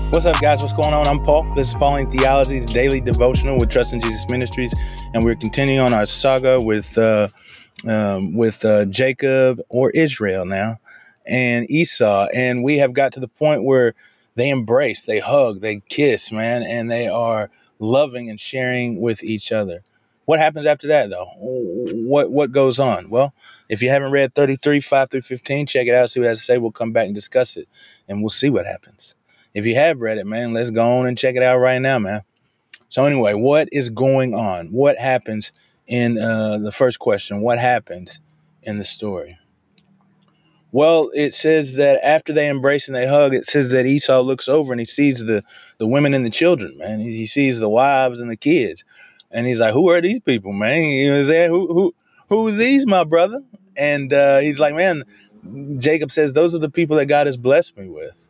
What's up, guys? What's going on? I'm Paul. This is Pauline Theology's daily devotional with Trust in Jesus Ministries, and we're continuing on our saga with Jacob, or Israel now, and Esau. And we have got to the point where they embrace, they hug, they kiss, man, and they are loving and sharing with each other. What happens after that, though? What goes on? Well, if you haven't read 33, 5 through 15, check it out, see what it has to say. We'll come back and discuss it, and we'll see what happens. If you have read it, man, let's go on and check it out right now, man. So anyway, what is going on? What happens in the first question? What happens in the story? Well, it says that after they embrace and they hug, it says that Esau looks over and he sees the women and the children, man. He sees the wives and the kids. And he's like, who are these people, man? You know what I'm saying? Who is these, my brother? And he's like, man, Jacob says, those are the people that God has blessed me with.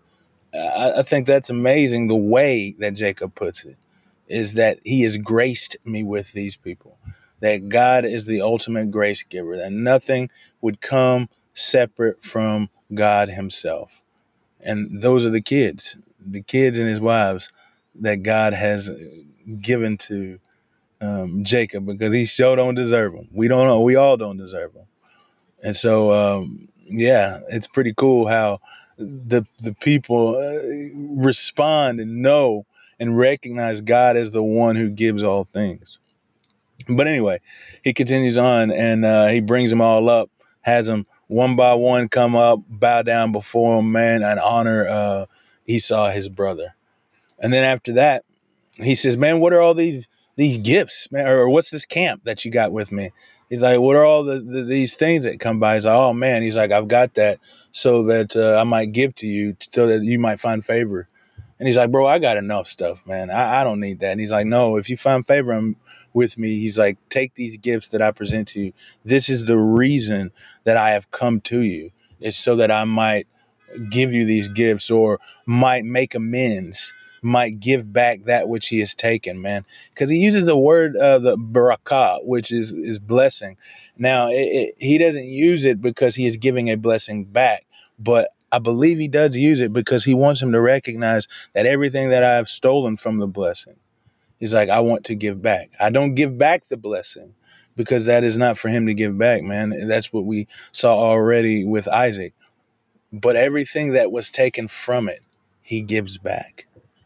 I think that's amazing. The way that Jacob puts it is that he has graced me with these people, that God is the ultimate grace giver, that nothing would come separate from God himself. And those are the kids and his wives that God has given to Jacob, because he sure don't deserve them. We don't know. We all don't deserve them. And so, it's pretty cool how the people respond and know and recognize God as the one who gives all things. But anyway, he continues on and he brings them all up, has them one by one come up, bow down before him, man, and honor Esau, his brother. And then after that, he says, man, what are all these gifts, man? Or what's this camp that you got with me? He's like, what are all these things that come by? He's like, oh, man. He's like, I've got that so that I might give to you so that you might find favor. And he's like, bro, I got enough stuff, man. I don't need that. And he's like, no, if you find favor with me, he's like, take these gifts that I present to you. This is the reason that I have come to you. It's so that I might give you these gifts, or might make amends, might give back that which he has taken, man. Because he uses the word, the barakah, which is blessing. Now, he doesn't use it because he is giving a blessing back, but I believe he does use it because he wants him to recognize that everything that I have stolen from the blessing, he's like, I want to give back. I don't give back the blessing because that is not for him to give back, man. That's what we saw already with Isaac. But everything that was taken from it, he gives back.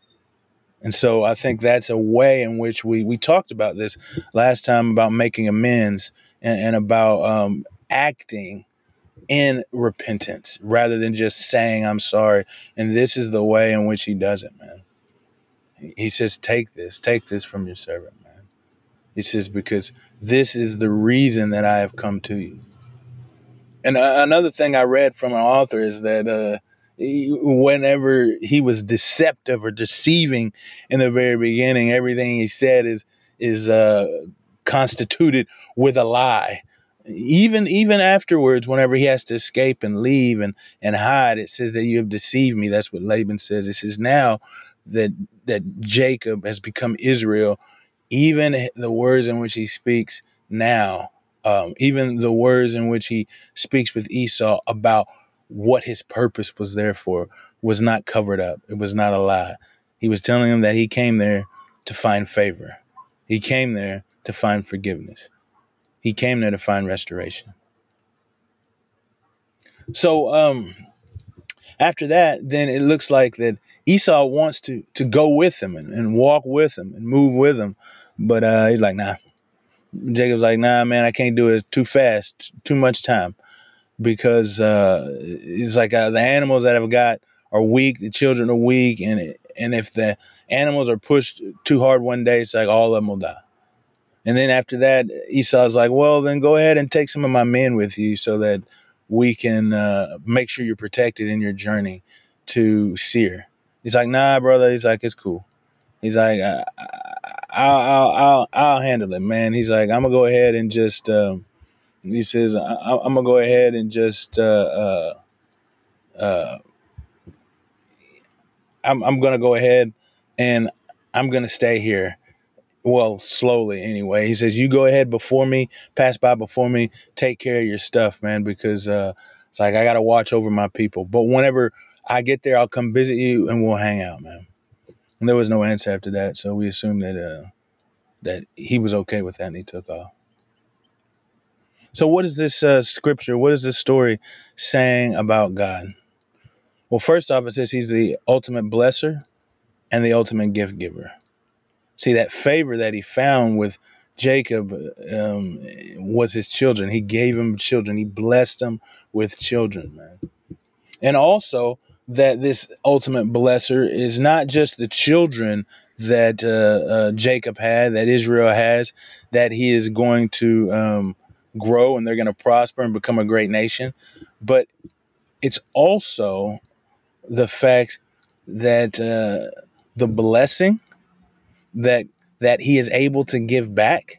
And so I think that's a way in which we talked about this last time, about making amends and about acting in repentance rather than just saying, I'm sorry. And this is the way in which he does it, man. He says, take this from your servant, man. He says, because this is the reason that I have come to you. And another thing I read from an author is that whenever he was deceptive or deceiving in the very beginning, everything he said is constituted with a lie. Even afterwards, whenever he has to escape and leave and hide, it says that you have deceived me. That's what Laban says. It says now that Jacob has become Israel, even the words in which he speaks now, even the words in which he speaks with Esau about what his purpose was there for, was not covered up. It was not a lie. He was telling him that he came there to find favor. He came there to find forgiveness. He came there to find restoration. So after that, then it looks like that Esau wants to go with him and walk with him and move with him. But he's like, nah. Jacob's like, nah, man, I can't do it. Too fast, too much time. Because it's like the animals that I've got are weak, the children are weak, and if the animals are pushed too hard one day, it's like all of them will die. And then after that, Esau's like, well, then go ahead and take some of my men with you so that we can make sure you're protected in your journey to Seir. He's like, nah, brother. He's like, it's cool. He's like, I'll handle it, man. He's like, I'm gonna go ahead and just. He says, I'm gonna go ahead and just. I'm gonna go ahead and I'm gonna stay here. Well, slowly anyway. He says, you go ahead before me, pass by before me, take care of your stuff, man, because it's like I got to watch over my people. But whenever I get there, I'll come visit you and we'll hang out, man. And there was no answer after that, so we assumed that he was okay with that and he took off. So what is this scripture? What is this story saying about God? Well, first off, it says he's the ultimate blesser and the ultimate gift giver. See, that favor that he found with Jacob was his children. He gave him children. He blessed them with children, man. And also that this ultimate blesser is not just the children that Jacob had, that Israel has, that he is going to grow and they're going to prosper and become a great nation, but it's also the fact that the blessing that he is able to give back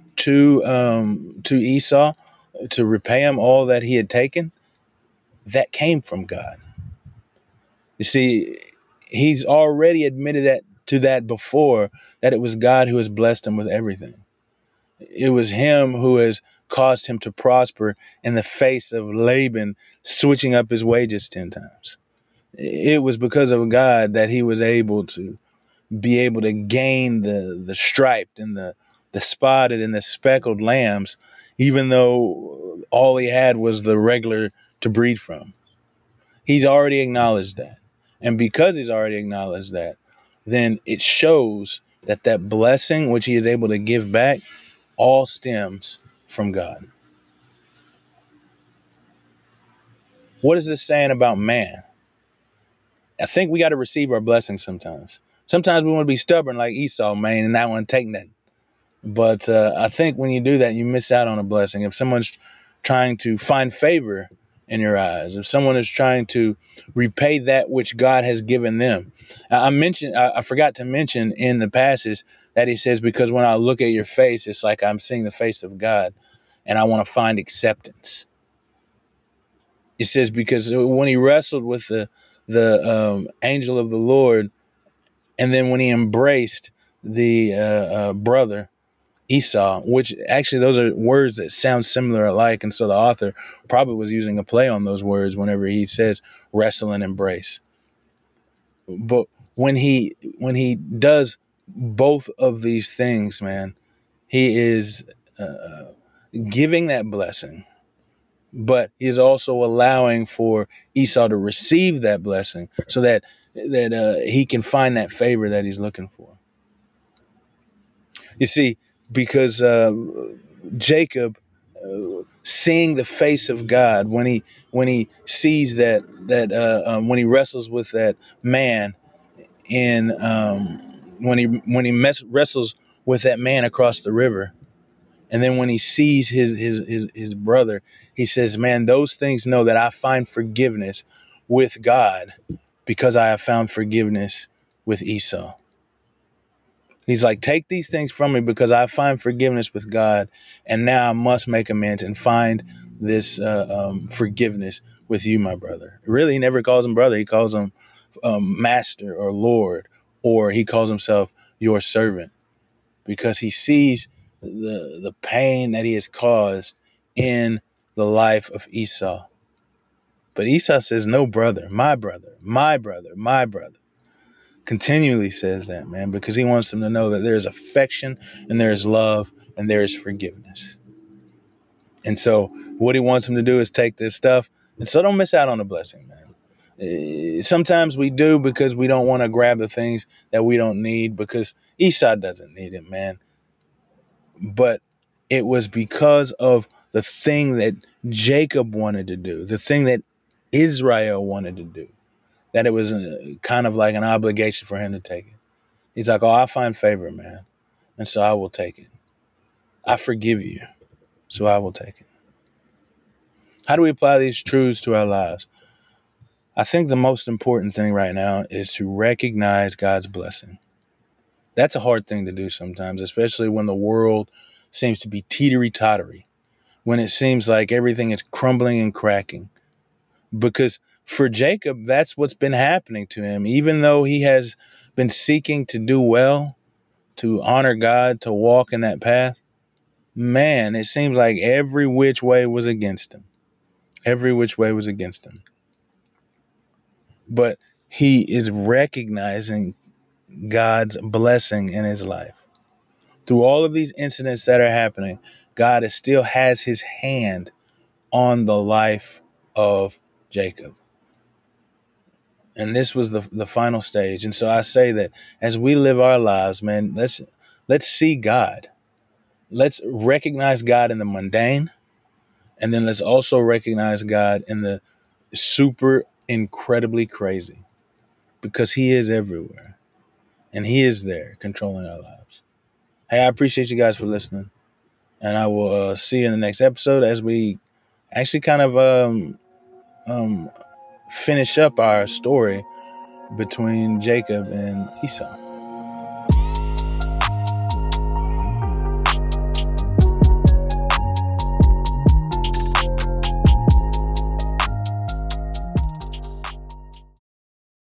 to Esau to repay him all that he had taken, that came from God. You see, he's already admitted that before, that it was God who has blessed him with everything. It was him who has caused him to prosper in the face of Laban switching up his wages 10 times. It was because of God that he was able to gain the striped and the spotted and the speckled lambs, even though all he had was the regular to breed from. He's already acknowledged that. And because he's already acknowledged that, then it shows that blessing which he is able to give back all stems from God. What is this saying about man? I think we got to receive our blessings sometimes. Sometimes we want to be stubborn like Esau, man, and not want to take nothing. But I think when you do that, you miss out on a blessing. If someone's trying to find favor in your eyes, if someone is trying to repay that which God has given them. I forgot to mention in the passage that he says, because when I look at your face, it's like I'm seeing the face of God and I want to find acceptance. It says, because when he wrestled with the angel of the Lord, and then when he embraced the brother, Esau, which actually those are words that sound similar alike. And so the author probably was using a play on those words whenever he says wrestle and embrace. But when he does both of these things, man, he is giving that blessing, but he is also allowing for Esau to receive that blessing so that he can find that favor that he's looking for. You see, because Jacob, seeing the face of God when he sees that when he wrestles with that man in when he wrestles with that man across the river, and then when he sees his brother, he says, "Man, those things know that I find forgiveness with God because I have found forgiveness with Esau." He's like, take these things from me because I find forgiveness with God, and now I must make amends and find this forgiveness with you, my brother. Really, he never calls him brother. He calls him master or Lord, or he calls himself your servant, because he sees the pain that he has caused in the life of Esau. But Esau says, no, brother, my brother, my brother, my brother. Continually says that, man, because he wants them to know that there is affection and there is love and there is forgiveness. And so what he wants them to do is take this stuff. And so don't miss out on the blessing, man. Sometimes we do because we don't want to grab the things that we don't need, because Esau doesn't need it, man. But it was because of the thing that Jacob wanted to do, the thing that Israel wanted to do, that it was kind of like an obligation for him to take it. He's like, oh, I find favor, man, and so I will take it. I forgive you, so I will take it. How do we apply these truths to our lives? I think the most important thing right now is to recognize God's blessing. That's a hard thing to do sometimes, especially when the world seems to be teetery-tottery, when it seems like everything is crumbling and cracking. Because for Jacob, that's what's been happening to him. Even though he has been seeking to do well, to honor God, to walk in that path, man, it seems like every which way was against him. Every which way was against him. But he is recognizing God's blessing in his life. Through all of these incidents that are happening, God still has his hand on the life of Jacob. And this was the final stage. And so I say that as we live our lives, man, let's see God. Let's recognize God in the mundane. And then let's also recognize God in the super incredibly crazy, because he is everywhere and he is there controlling our lives. Hey, I appreciate you guys for listening. And I will see you in the next episode as we actually kind of finish up our story between Jacob and Esau.